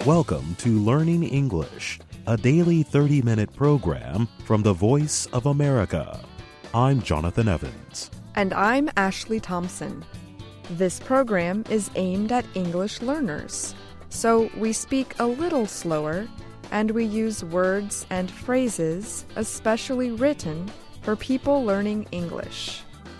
Welcome to Learning English, a daily 30-minute program from the Voice of America. I'm Jonathan Evans. And I'm Ashley Thompson. This program is aimed at English learners, so we speak a little slower and we use words and phrases especially written for people learning English.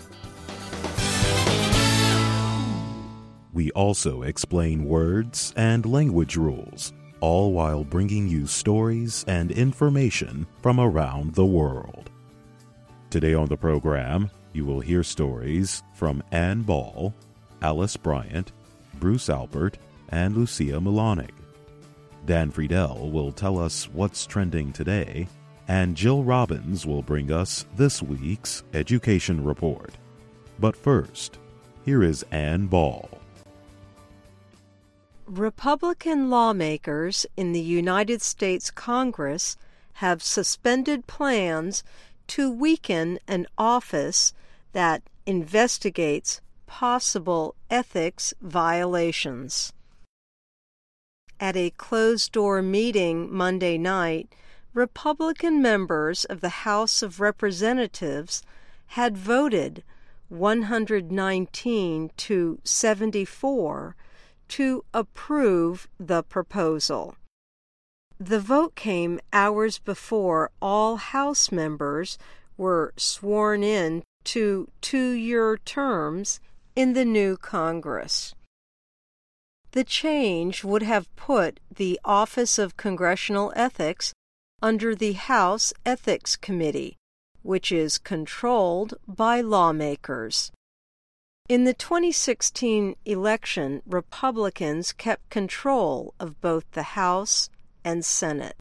We also explain words and language rules, all while bringing you stories and information from around the world. Today on the program, you will hear stories from Ann Ball, Alice Bryant, Bruce Albert, and Lucia Milanig. Dan Friedel will tell us what's trending today, and Jill Robbins will bring us this week's education report. But first, here is Ann Ball. Republican lawmakers in the United States Congress have suspended plans to weaken an office that investigates possible ethics violations. At a closed-door meeting Monday night, Republican members of the House of Representatives had voted 119 to 74 to approve the proposal. The vote came hours before all House members were sworn in to 2-year terms in the new Congress. The change would have put the Office of Congressional Ethics under the House Ethics Committee, which is controlled by lawmakers. In the 2016 election, Republicans kept control of both the House and Senate.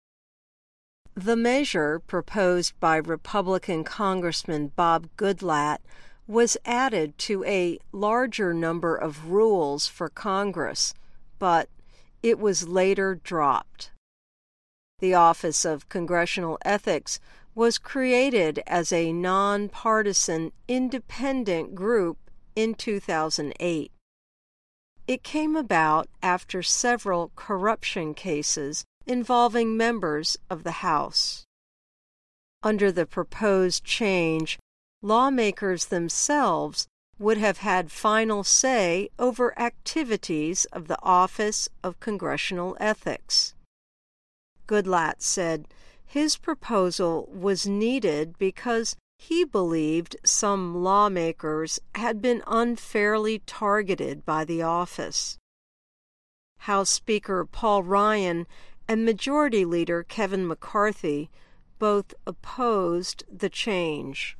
The measure proposed by Republican Congressman Bob Goodlatte was added to a larger number of rules for Congress, but it was later dropped. The Office of Congressional Ethics was created as a nonpartisan, independent group in 2008. It came about after several corruption cases involving members of the House. Under the proposed change, lawmakers themselves would have had final say over activities of the Office of Congressional Ethics. Goodlatte said his proposal was needed because he believed some lawmakers had been unfairly targeted by the office. House Speaker Paul Ryan and Majority Leader Kevin McCarthy both opposed the change.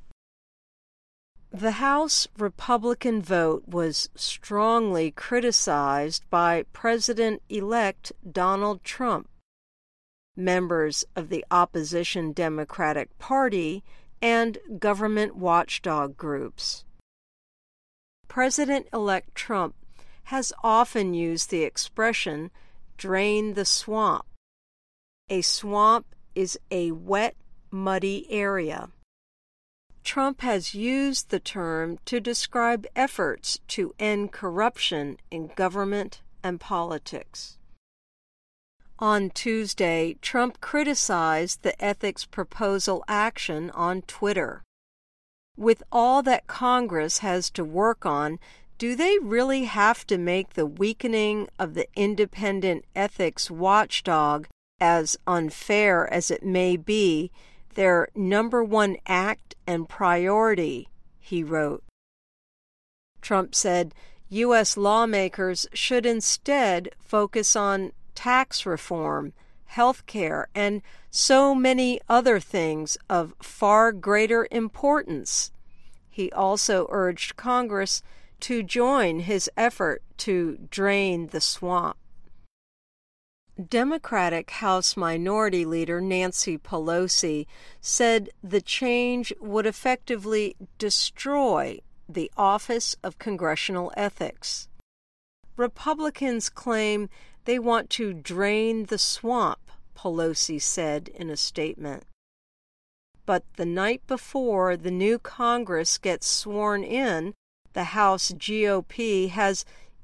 The House Republican vote was strongly criticized by President-elect Donald Trump. Members of the opposition Democratic Party and government watchdog groups. President-elect Trump has often used the expression, drain the swamp. A swamp is a wet, muddy area. Trump has used the term to describe efforts to end corruption in government and politics. On Tuesday, Trump criticized the ethics proposal action on Twitter. With all that Congress has to work on, do they really have to make the weakening of the independent ethics watchdog, as unfair as it may be, their number one act and priority, he wrote. Trump said U.S. lawmakers should instead focus on tax reform, health care, and so many other things of far greater importance. He also urged Congress to join his effort to drain the swamp. Democratic House Minority Leader Nancy Pelosi said the change would effectively destroy the Office of Congressional Ethics. Republicans claim they want to drain the swamp, Pelosi said in a statement. But the night before the new Congress gets sworn in, the House GOP has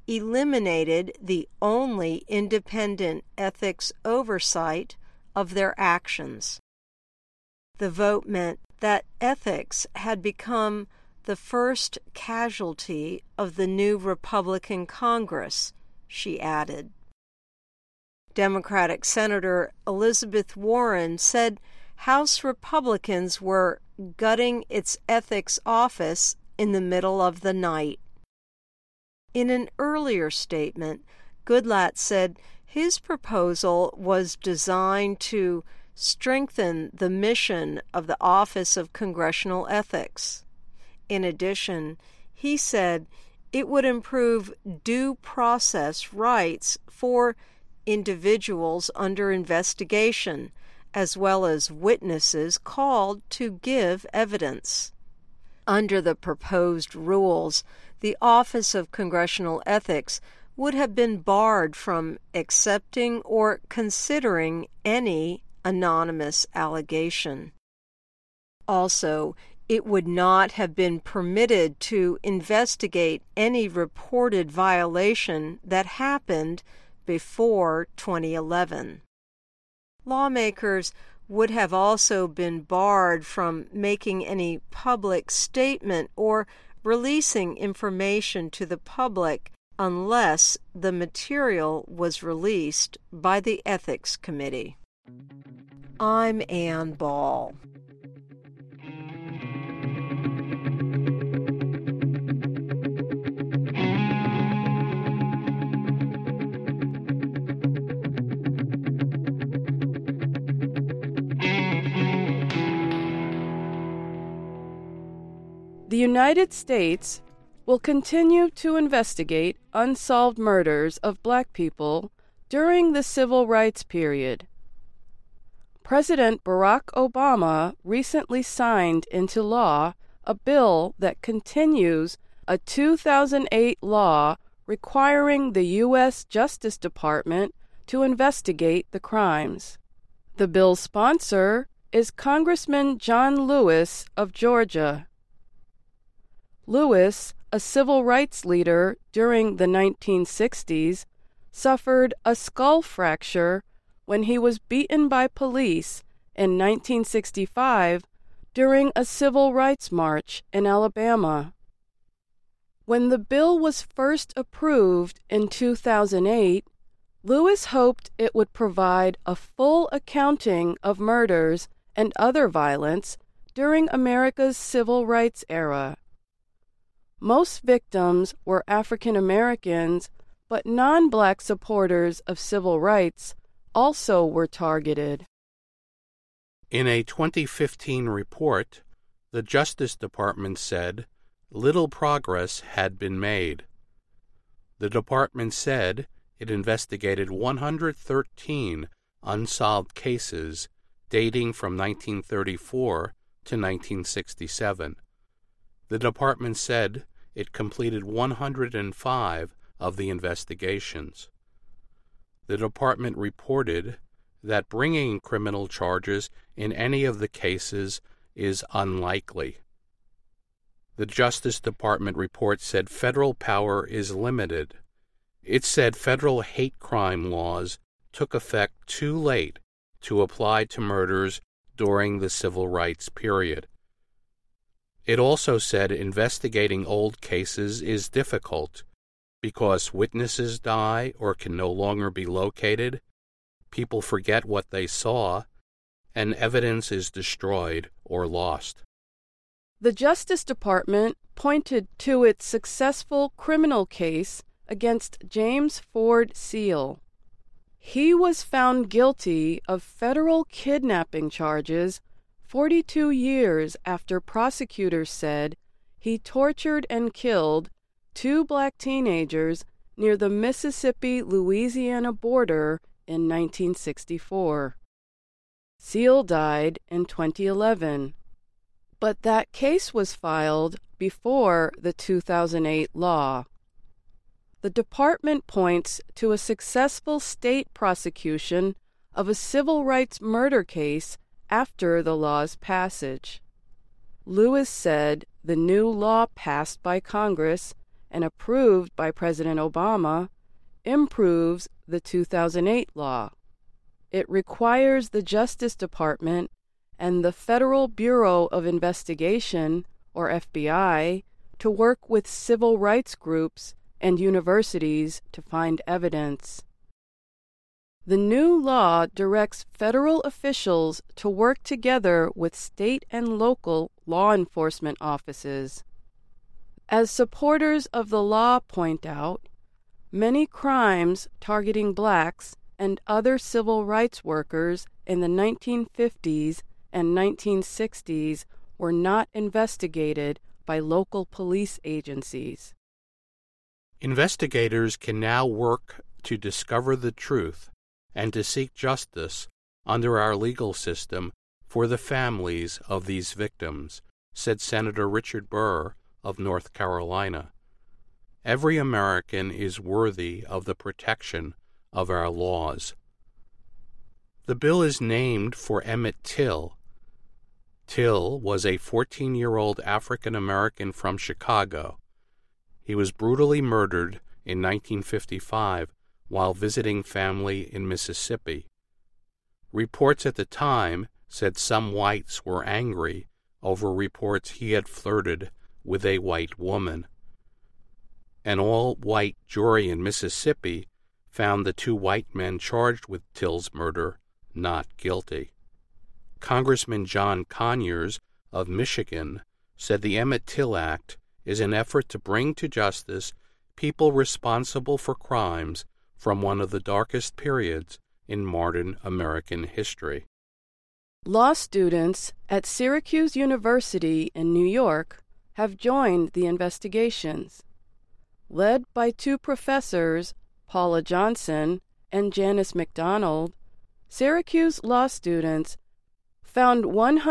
eliminated the only independent ethics oversight of their actions. The vote meant that ethics had become the first casualty of the new Republican Congress, she added. Democratic Senator Elizabeth Warren said House Republicans were gutting its ethics office in the middle of the night. In an earlier statement, Goodlatte said his proposal was designed to strengthen the mission of the Office of Congressional Ethics. In addition, he said it would improve due process rights for individuals under investigation, as well as witnesses called to give evidence. Under the proposed rules, the Office of Congressional Ethics would have been barred from accepting or considering any anonymous allegation. Also, it would not have been permitted to investigate any reported violation that happened before 2011. Lawmakers would have also been barred from making any public statement or releasing information to the public unless the material was released by the Ethics Committee. I'm Ann Ball. The United States will continue to investigate unsolved murders of Black people during the Civil Rights period. President Barack Obama recently signed into law a bill that continues a 2008 law requiring the U.S. Justice Department to investigate the crimes. The bill's sponsor is Congressman John Lewis of Georgia. Lewis, a civil rights leader during the 1960s, suffered a skull fracture when he was beaten by police in 1965 during a civil rights march in Alabama. When the bill was first approved in 2008, Lewis hoped it would provide a full accounting of murders and other violence during America's civil rights era. Most victims were African Americans, but non-Black supporters of civil rights also were targeted. In a 2015 report, the Justice Department said little progress had been made. The department said it investigated 113 unsolved cases dating from 1934 to 1967. The department said it completed 105 of the investigations. The department reported that bringing criminal charges in any of the cases is unlikely. The Justice Department report said federal power is limited. It said federal hate crime laws took effect too late to apply to murders during the civil rights period. It also said investigating old cases is difficult because witnesses die or can no longer be located, people forget what they saw, and evidence is destroyed or lost. The Justice Department pointed to its successful criminal case against James Ford Seale. He was found guilty of federal kidnapping charges 42 years after prosecutors said he tortured and killed 2 Black teenagers near the Mississippi-Louisiana border in 1964. Seale died in 2011, but that case was filed before the 2008 law. The department points to a successful state prosecution of a civil rights murder case after the law's passage. Lewis said the new law passed by Congress and approved by President Obama, improves the 2008 law. It requires the Justice Department and the Federal Bureau of Investigation, or FBI, to work with civil rights groups and universities to find evidence. The new law directs federal officials to work together with state and local law enforcement offices. As supporters of the law point out, many crimes targeting blacks and other civil rights workers in the 1950s and 1960s were not investigated by local police agencies. Investigators can now work to discover the truth and to seek justice under our legal system for the families of these victims, said Senator Richard Burr of North Carolina. Every American is worthy of the protection of our laws. The bill is named for Emmett Till. Till was a 14-year-old African-American from Chicago. He was brutally murdered in 1955 while visiting family in Mississippi. Reports at the time said some whites were angry over reports he had flirted with a white woman. An all-white jury in Mississippi found the two white men charged with Till's murder not guilty. Congressman John Conyers of Michigan said the Emmett Till Act is an effort to bring to justice people responsible for crimes from one of the darkest periods in modern American history. Law students at Syracuse University in New York have joined the investigations. Led by two professors, Paula Johnson and Janice McDonald, Syracuse law students found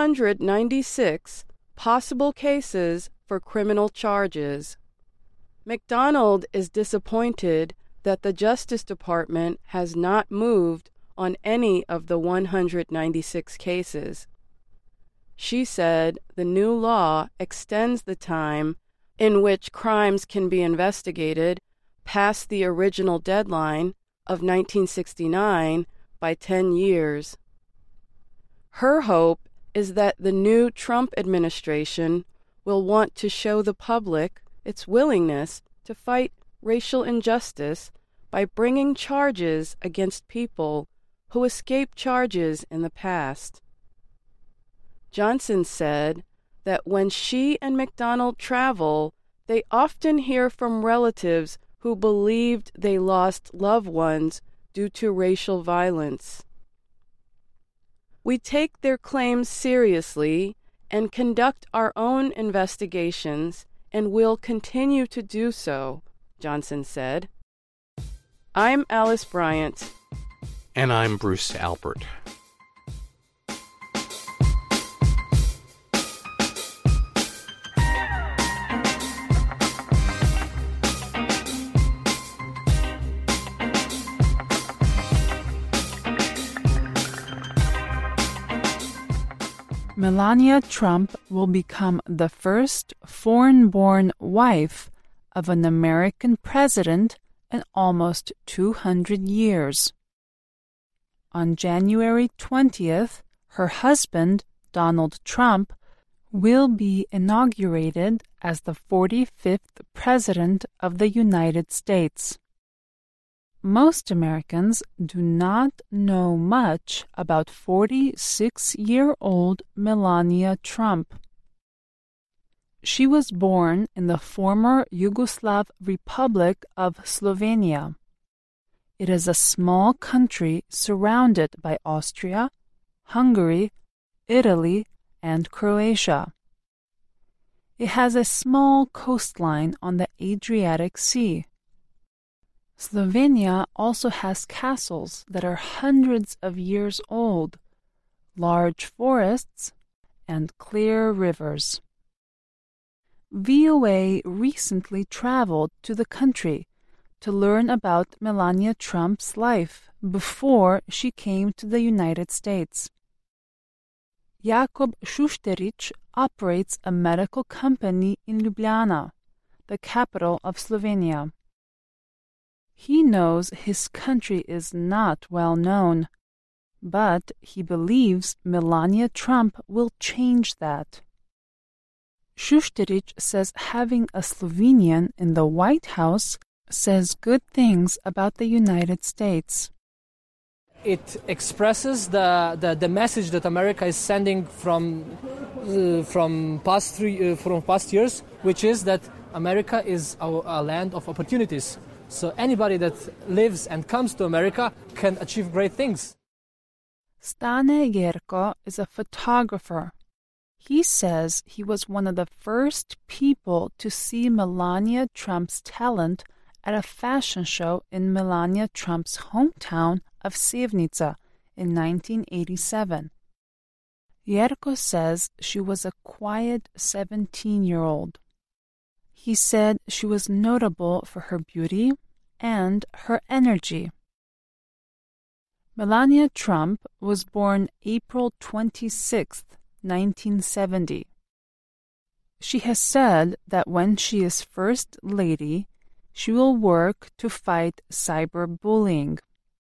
196 possible cases for criminal charges. McDonald is disappointed that the Justice Department has not moved on any of the 196 cases. She said the new law extends the time in which crimes can be investigated past the original deadline of 1969 by 10 years. Her hope is that the new Trump administration will want to show the public its willingness to fight racial injustice by bringing charges against people who escaped charges in the past. Johnson said that when she and McDonald travel, they often hear from relatives who believed they lost loved ones due to racial violence. We take their claims seriously and conduct our own investigations and will continue to do so, Johnson said. I'm Alice Bryant. And I'm Bruce Albert. Melania Trump will become the first foreign-born wife of an American president in almost 200 years. On January 20th, her husband, Donald Trump, will be inaugurated as the 45th President of the United States. Most Americans do not know much about 46-year-old Melania Trump. She was born in the former Yugoslav Republic of Slovenia. It is a small country surrounded by Austria, Hungary, Italy, and Croatia. It has a small coastline on the Adriatic Sea. Slovenia also has castles that are hundreds of years old, large forests, and clear rivers. VOA recently traveled to the country to learn about Melania Trump's life before she came to the United States. Jakub Šušterić operates a medical company in Ljubljana, the capital of Slovenia. He knows his country is not well known, but he believes Melania Trump will change that. Šušterić says having a Slovenian in the White House says good things about the United States. It expresses the message that America is sending from past years, which is that America is a land of opportunities. So anybody that lives and comes to America can achieve great things. Stane Jerko is a photographer. He says he was one of the first people to see Melania Trump's talent at a fashion show in Melania Trump's hometown of Sevnica in 1987. Jerko says she was a quiet 17-year-old. He said she was notable for her beauty and her energy. Melania Trump was born April 26, 1970. She has said that when she is First Lady, she will work to fight cyberbullying.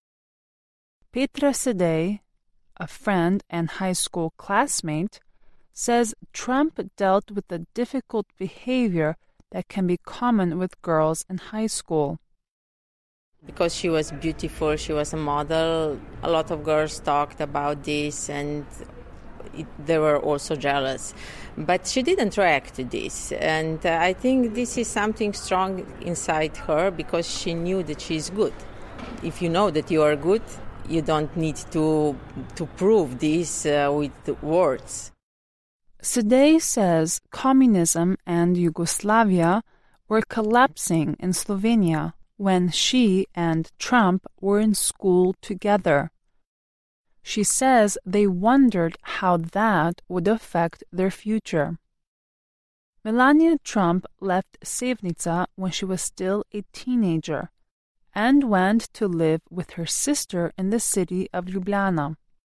Petra Sedej, a friend and high school classmate, says Trump dealt with the difficult behavior that can be common with girls in high school. Because she was beautiful, she was a model, a lot of girls talked about this and they were also jealous. But she didn't react to this. And I think this is something strong inside her because she knew that she's good. If you know that you are good, you don't need to prove this with words. Sedej says communism and Yugoslavia were collapsing in Slovenia when she and Trump were in school together. She says they wondered how that would affect their future. Melania Trump left Sevnica when she was still a teenager and went to live with her sister in the city of Ljubljana.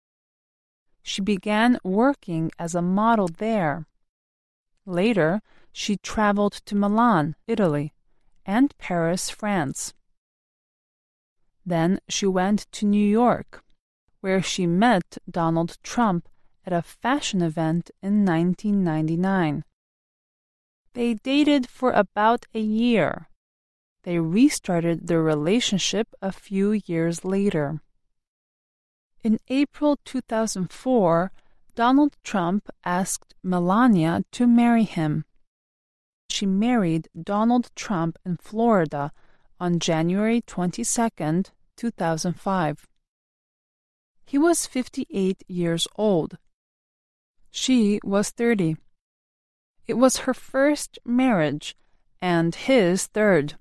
She began working as a model there. Later, she traveled to Milan, Italy, and Paris, France. Then she went to New York, where she met Donald Trump at a fashion event in 1999. They dated for about a year. They restarted their relationship a few years later. In April 2004, Donald Trump asked Melania to marry him. She married Donald Trump in Florida on January 22, 2005. He was 58 years old. She was 30. It was her first marriage and his third.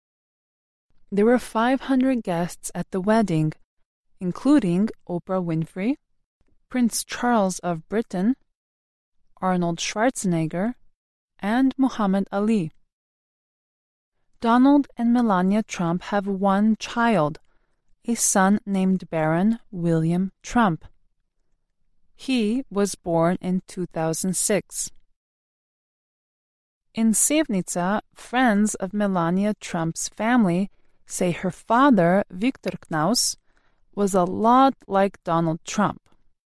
There were 500 guests at the wedding, including Oprah Winfrey, Prince Charles of Britain, Arnold Schwarzenegger, and Muhammad Ali. Donald and Melania Trump have one child, a son named Baron William Trump. He was born in 2006. In Sevnica, friends of Melania Trump's family say her father, Viktor Knaus, was a lot like Donald Trump.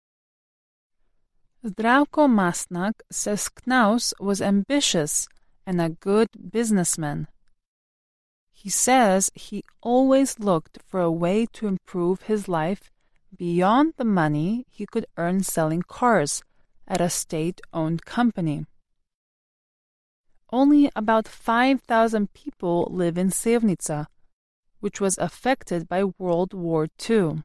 Zdravko Mastnak says Knaus was ambitious and a good businessman. He says he always looked for a way to improve his life beyond the money he could earn selling cars at a state-owned company. Only about 5,000 people live in Sevnica, which was affected by World War II.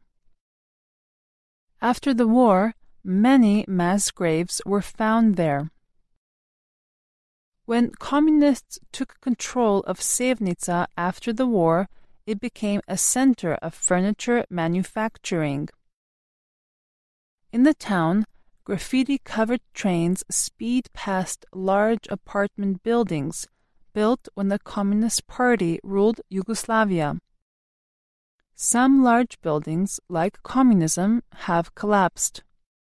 After the war, many mass graves were found there. When communists took control of Sevnica after the war, it became a center of furniture manufacturing. In the town, graffiti-covered trains speed past large apartment buildings built when the Communist Party ruled Yugoslavia. Some large buildings, like communism, have collapsed.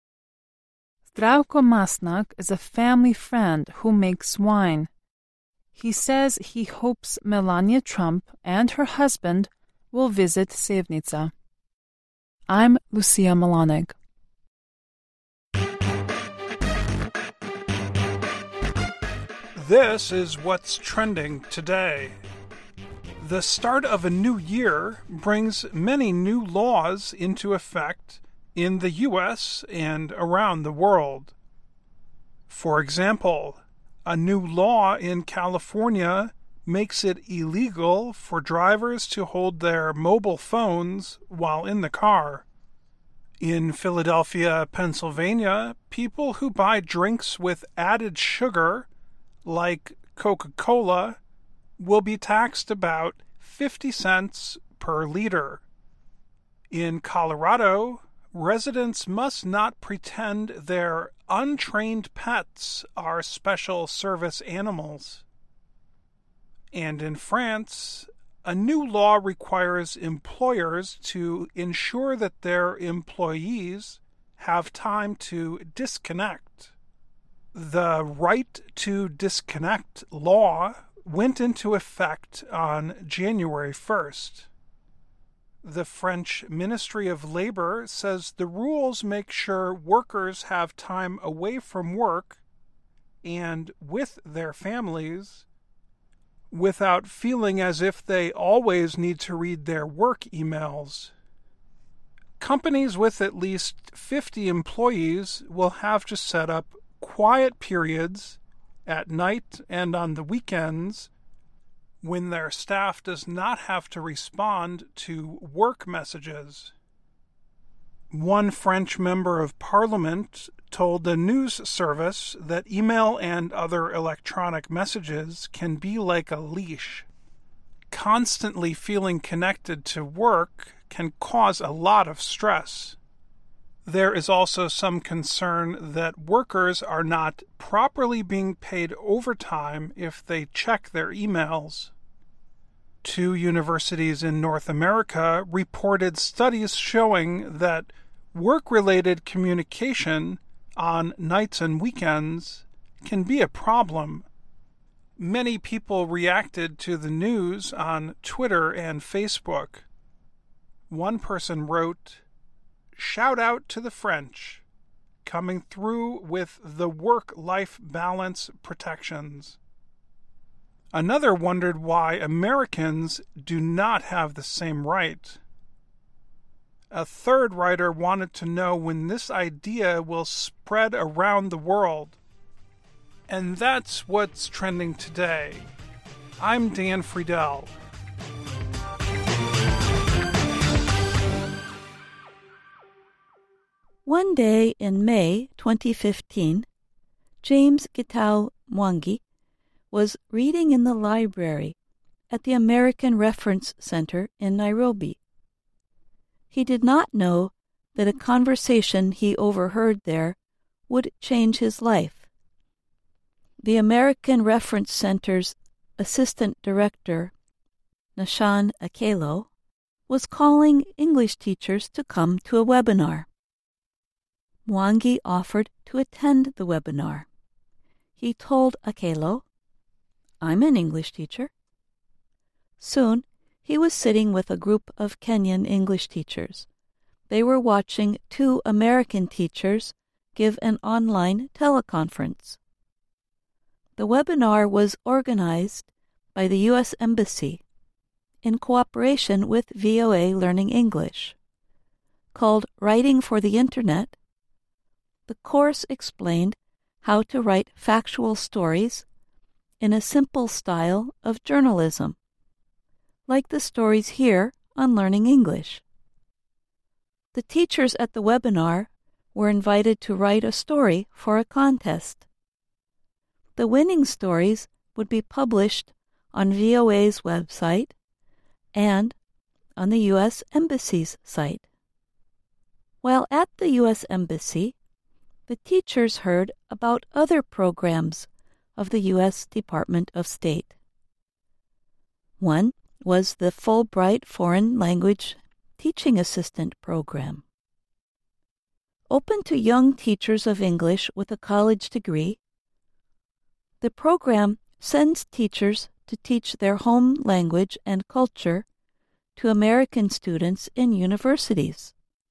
Zdravko Mastnak is a family friend who makes wine. He says he hopes Melania Trump and her husband will visit Sevnica. I'm Lucia Malonig. This is what's trending today. The start of a new year brings many new laws into effect in the U.S. and around the world. For example, a new law in California makes it illegal for drivers to hold their mobile phones while in the car. In Philadelphia, Pennsylvania, people who buy drinks with added sugar, like Coca-Cola, will be taxed about 50 cents per liter. In Colorado, residents must not pretend their untrained pets are special service animals. And in France, a new law requires employers to ensure that their employees have time to disconnect. The Right to Disconnect law went into effect on January 1st. The French Ministry of Labor says the rules make sure workers have time away from work and with their families without feeling as if they always need to read their work emails. Companies with at least 50 employees will have to set up quiet periods at night and on the weekends when their staff does not have to respond to work messages. One French member of parliament told the news service that email and other electronic messages can be like a leash. Constantly feeling connected to work can cause a lot of stress. There is also some concern that workers are not properly being paid overtime if they check their emails. 2 universities in North America reported studies showing that work-related communication on nights and weekends can be a problem. Many people reacted to the news on Twitter and Facebook. One person wrote, "Shout out to the French, coming through with the work-life balance protections." Another wondered why Americans do not have the same right. A third writer wanted to know when this idea will spread around the world. And that's what's trending today. I'm Dan Friedel. One day in May 2015, James Gitau Mwangi was reading in the library at the American Reference Center in Nairobi. He did not know that a conversation he overheard there would change his life. The American Reference Center's assistant director, Nashan Akelo, was calling English teachers to come to a webinar. Mwangi offered to attend the webinar. He told Akelo, "I'm an English teacher." Soon, he was sitting with a group of Kenyan English teachers. They were watching 2 American teachers give an online teleconference. The webinar was organized by the U.S. Embassy in cooperation with VOA Learning English. Called Writing for the Internet, the course explained how to write factual stories in a simple style of journalism, like the stories here on Learning English. The teachers at the webinar were invited to write a story for a contest. The winning stories would be published on VOA's website and on the U.S. Embassy's site. While at the U.S. Embassy, the teachers heard about other programs of the U.S. Department of State. One was the Fulbright Foreign Language Teaching Assistant Program. Open to young teachers of English with a college degree, the program sends teachers to teach their home language and culture to American students in universities.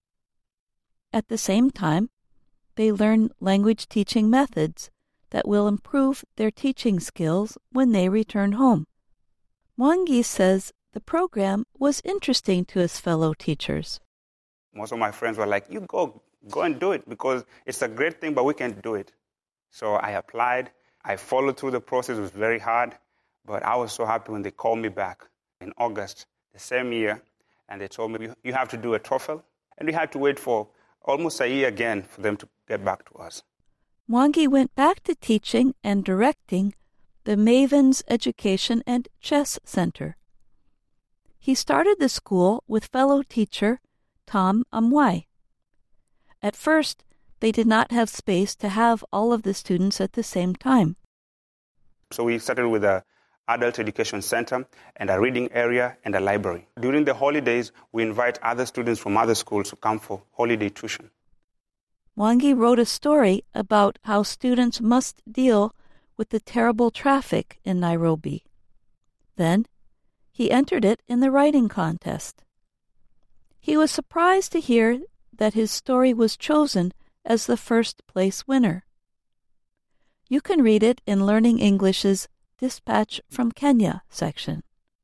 At the same time, they learn language teaching methods that will improve their teaching skills when they return home. Mwangi says the program was interesting to his fellow teachers. Most of my friends were like, you go and do it because it's a great thing, but we can't do it. So I applied. I followed through the process. It was very hard, but I was so happy when they called me back in August the same year, and they told me, you have to do a TOEFL. And we had to wait for almost a year again for them to get back to us. Mwangi went back to teaching and directing the Mavens Education and Chess Center. He started the school with fellow teacher Tom Amwai. At first, they did not have space to have all of the students at the same time. So we started with an adult education center and a reading area and a library. During the holidays, we invite other students from other schools to come for holiday tuition. Mwangi wrote a story about how students must deal with the terrible traffic in Nairobi. Then, he entered it in the writing contest. He was surprised to hear that his story was chosen as the first-place winner. You can read it in Learning English's Dispatch from Kenya section.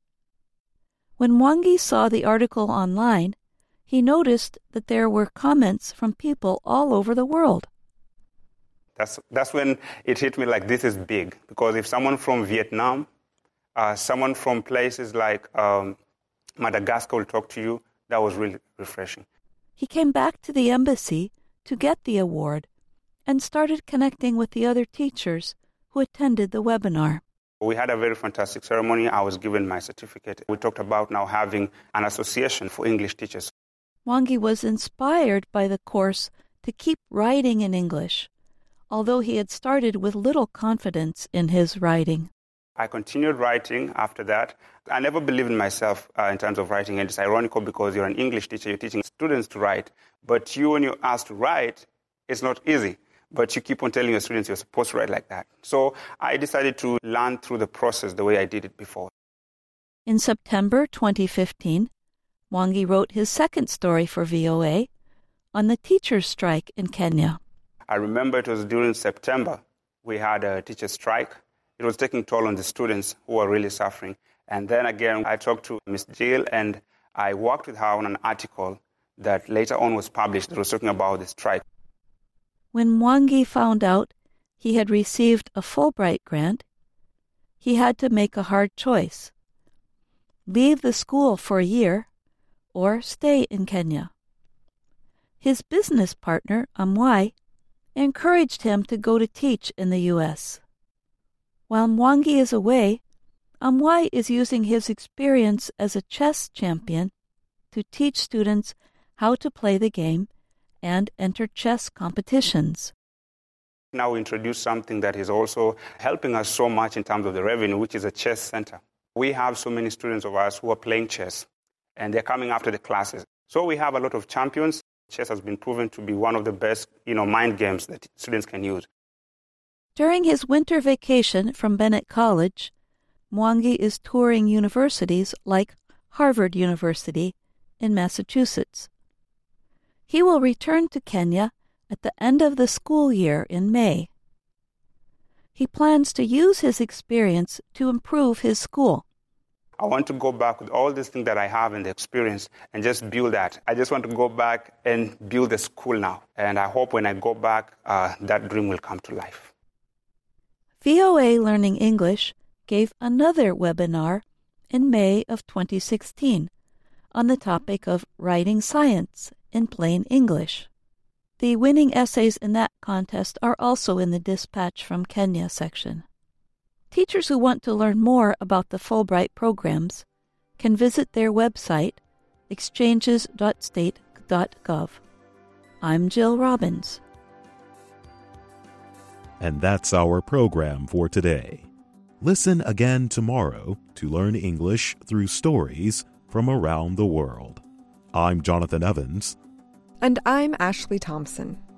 When Mwangi saw the article online, he noticed that there were comments from people all over the world. That's when it hit me like this is big, because if someone from Vietnam, someone from places like Madagascar will talk to you, that was really refreshing. He came back to the embassy to get the award and started connecting with the other teachers who attended the webinar. We had a very fantastic ceremony. I was given my certificate. We talked about now having an association for English teachers. Mwangi was inspired by the course to keep writing in English, although he had started with little confidence in his writing. I continued writing after that. I never believed in myself in terms of writing, and it's ironical because you're an English teacher, you're teaching students to write, but when you're asked to write, it's not easy. But you keep on telling your students you're supposed to write like that. So I decided to learn through the process the way I did it before. In September 2015, Mwangi wrote his second story for VOA on the teachers' strike in Kenya. I remember it was during September. We had a teachers' strike. It was taking toll on the students who were really suffering. And then again, I talked to Ms. Jill, and I worked with her on an article that later on was published that was talking about the strike. When Mwangi found out he had received a Fulbright grant, he had to make a hard choice: leave the school for a year or stay in Kenya. His business partner, Amwai, encouraged him to go to teach in the U.S. While Mwangi is away, Amwai is using his experience as a chess champion to teach students how to play the game and enter chess competitions. Now we introduce something that is also helping us so much in terms of the revenue, which is a chess center. We have so many students of ours who are playing chess, and they're coming after the classes. So we have a lot of champions. Chess has been proven to be one of the best, mind games that students can use. During his winter vacation from Bennett College, Mwangi is touring universities like Harvard University in Massachusetts. He will return to Kenya at the end of the school year in May. He plans to use his experience to improve his school. I want to go back with all these things that I have in the experience and just build that. I just want to go back and build a school now. And I hope when I go back, that dream will come to life. VOA Learning English gave another webinar in May of 2016 on the topic of writing science in plain English. The winning essays in that contest are also in the Dispatch from Kenya section. Teachers who want to learn more about the Fulbright programs can visit their website, exchanges.state.gov. I'm Jill Robbins. And that's our program for today. Listen again tomorrow to learn English through stories from around the world. I'm Jonathan Evans. And I'm Ashley Thompson.